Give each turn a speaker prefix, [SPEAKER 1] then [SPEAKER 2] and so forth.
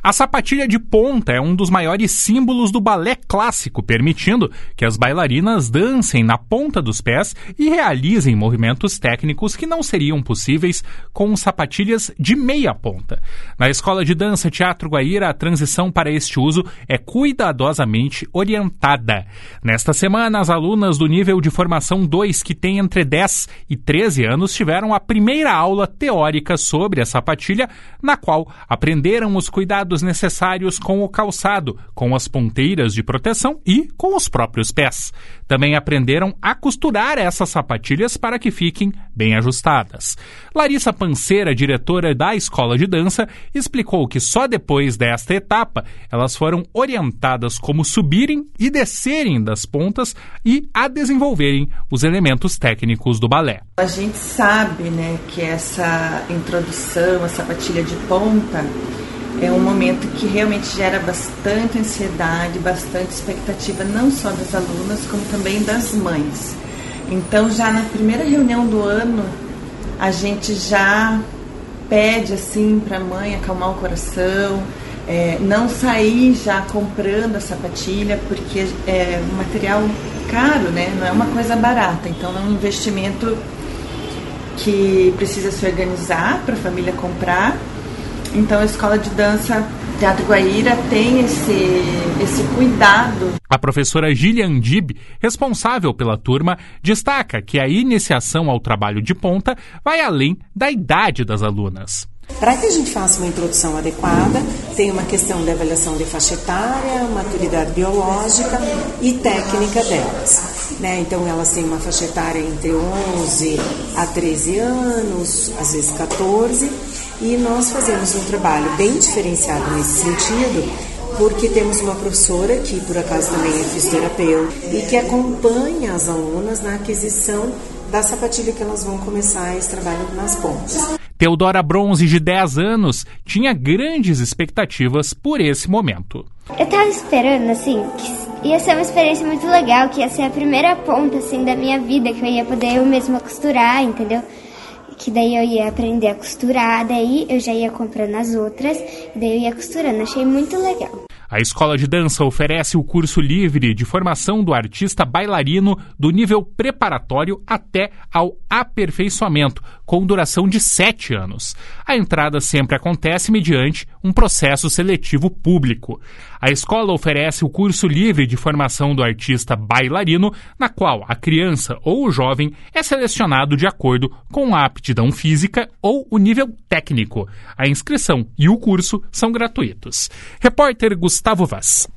[SPEAKER 1] A sapatilha de ponta é um dos maiores símbolos do balé clássico, permitindo que as bailarinas dancem na ponta dos pés e realizem movimentos técnicos que não seriam possíveis com sapatilhas de meia ponta. Na Escola de Dança Teatro Guaíra, a transição para este uso é cuidadosamente orientada. Nesta semana, as alunas do nível de formação 2, que têm entre 10 e 13 anos, tiveram a primeira aula teórica sobre a sapatilha, na qual aprenderam os cuidados necessários com o calçado, com as ponteiras de proteção e com os próprios pés. Também aprenderam a costurar essas sapatilhas para que fiquem bem ajustadas. Larissa Panceira, diretora da Escola de Dança, explicou que só depois desta etapa elas foram orientadas como subirem e descerem das pontas e a desenvolverem os elementos técnicos do balé.
[SPEAKER 2] A gente sabe, que essa introdução, a sapatilha de ponta, é um momento que realmente gera bastante ansiedade, bastante expectativa, não só das alunas, como também das mães. Então, já na primeira reunião do ano, a gente já pede assim para a mãe acalmar o coração, não sair já comprando a sapatilha, porque é um material caro, não é uma coisa barata. Então, é um investimento que precisa se organizar para a família comprar. Então, a Escola de Dança Teatro Guaíra tem esse cuidado.
[SPEAKER 1] A professora Gillian Dib, responsável pela turma, destaca que a iniciação ao trabalho de ponta vai além da idade das alunas.
[SPEAKER 3] Para que a gente faça uma introdução adequada, tem uma questão de avaliação de faixa etária, maturidade biológica e técnica delas. Então, elas têm uma faixa etária entre 11 a 13 anos, às vezes 14, e nós fazemos um trabalho bem diferenciado nesse sentido, porque temos uma professora que, por acaso, também é fisioterapeuta e que acompanha as alunas na aquisição da sapatilha que elas vão começar esse trabalho nas pontas.
[SPEAKER 1] Teodora Bronze, de 10 anos, tinha grandes expectativas por esse momento.
[SPEAKER 4] Eu tava esperando, que ia ser uma experiência muito legal, que ia ser a primeira ponta, da minha vida, que eu ia poder eu mesma costurar, entendeu? Que daí eu ia aprender a costurar, daí eu já ia comprando as outras, e daí eu ia costurando. Achei muito legal.
[SPEAKER 1] A Escola de Dança oferece o curso livre de formação do artista bailarino do nível preparatório até ao aperfeiçoamento, com duração de 7 anos. A entrada sempre acontece mediante um processo seletivo público. A escola oferece o curso livre de formação do artista bailarino, na qual a criança ou o jovem é selecionado de acordo com a aptidão física ou o nível técnico. A inscrição e o curso são gratuitos. Repórter Gustavo Vaz.